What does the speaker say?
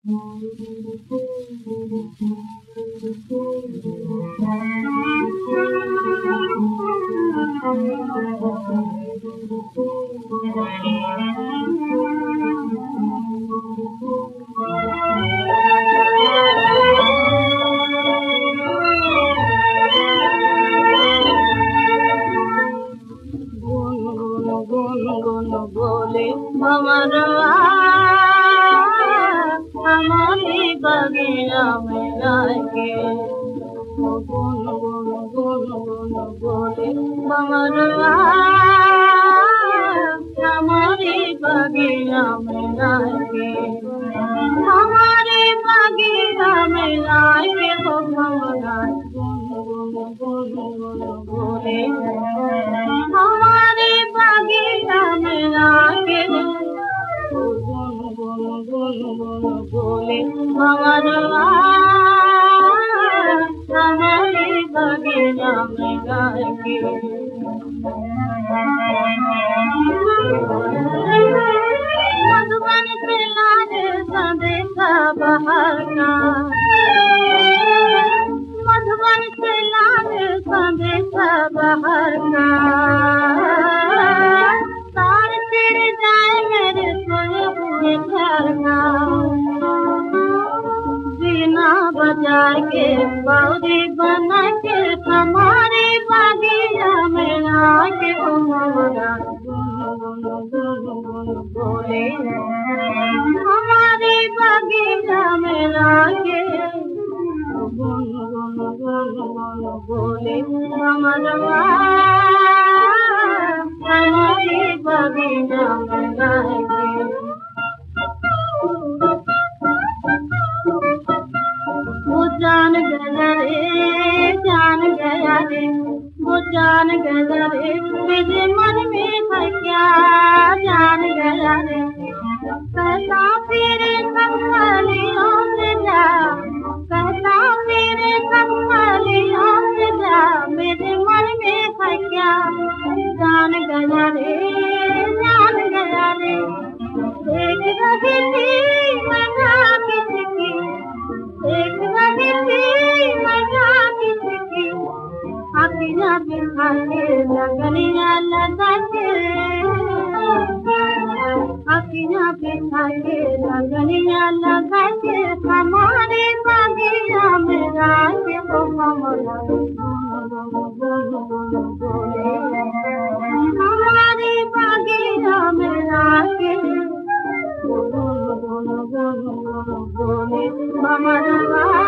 बोले भंवरवा हमारी बगिया में आके, गुन गुन गुन गुन बोले भंवरवा हमारी बगिया में आके, हमारी बगिया में आके वो भंवरा गुन गुन गुन गुन बोले हमारी बगिया में आके, गुन गुन गुन गुन बोले भंवरवा हमारी बगिया में आके। मधुबन से लाए संदेशा बाहर का, मधुबन से लाए संदेशा बाहर का, तार चिर जाए मेरे सोए हुए घर का, बीना बजा के पौधी बना के हमारी बगिया में आके भंवरा गुन गुन गुन बोले हमारी बगिया में आके, गुन गुन गुन गुन बोले भंवरवा हमारी बगिया में आके। वो जान गया रे, जान गया रे, वो जान गया रे, मेरे मन में है क्या जान गया रे, कहता फिर संभालियों से जा, कहता फिर संभालियों से जा, मेरे मन में है क्या जान गया रे, जान गया रे, देख रही थी मजा किसकी, देख रही थी मजा किसकी, अखियाँ बिखा के लगनिया लगा के, अखियाँ बिखा के लगनिया लगा के, हमारे बगिया में आके वो भंवरा बोले हमारी बगिया में आके, गुन गुन गुन गुन बोले भंवरवा